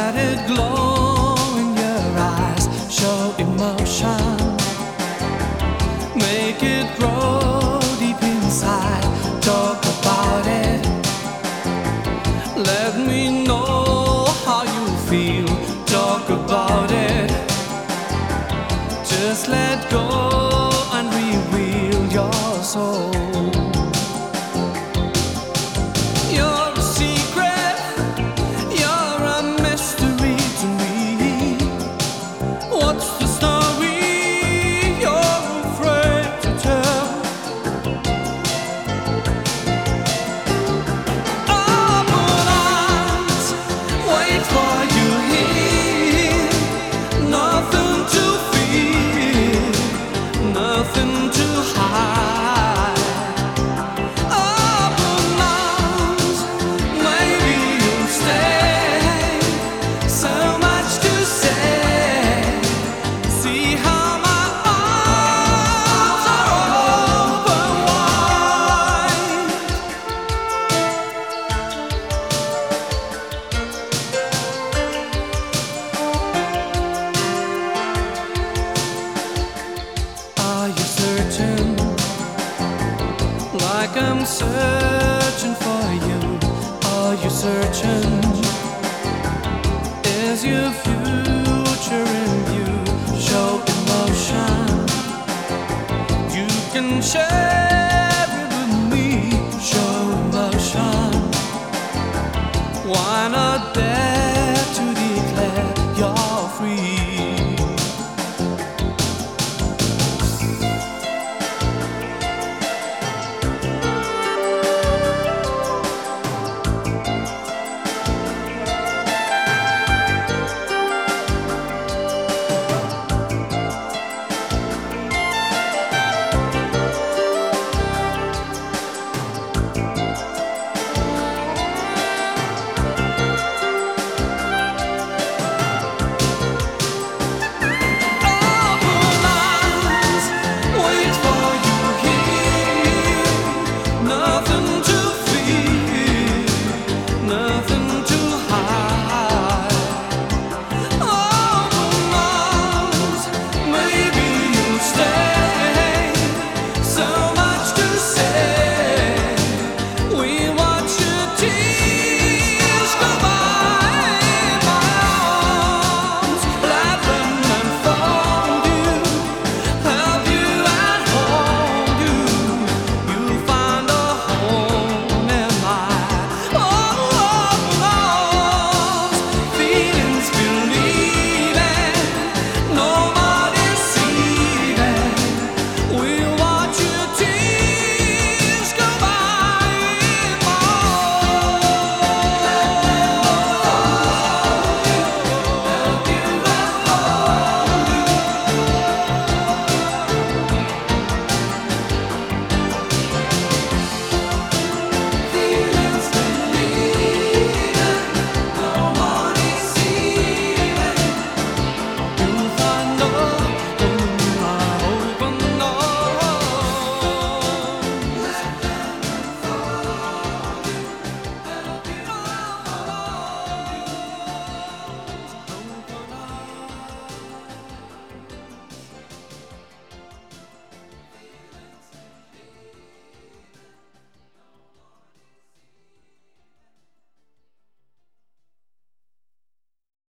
Let it glow in your eyes, show emotion, make it grow deep inside. Talk about it, let me know how you feel. Talk about it, just let go and reveal your soul. You're a secret, you're a mystery to me. What's the story you're afraid to tell? Open arms, wait for you here. Nothing to fear, nothing to hide. Open arms, maybe you'll stay. So much to say. See how my arms are open wide. Are you searching like I'm searching for you? Are you searching? Is your future in view? Show emotion, you can share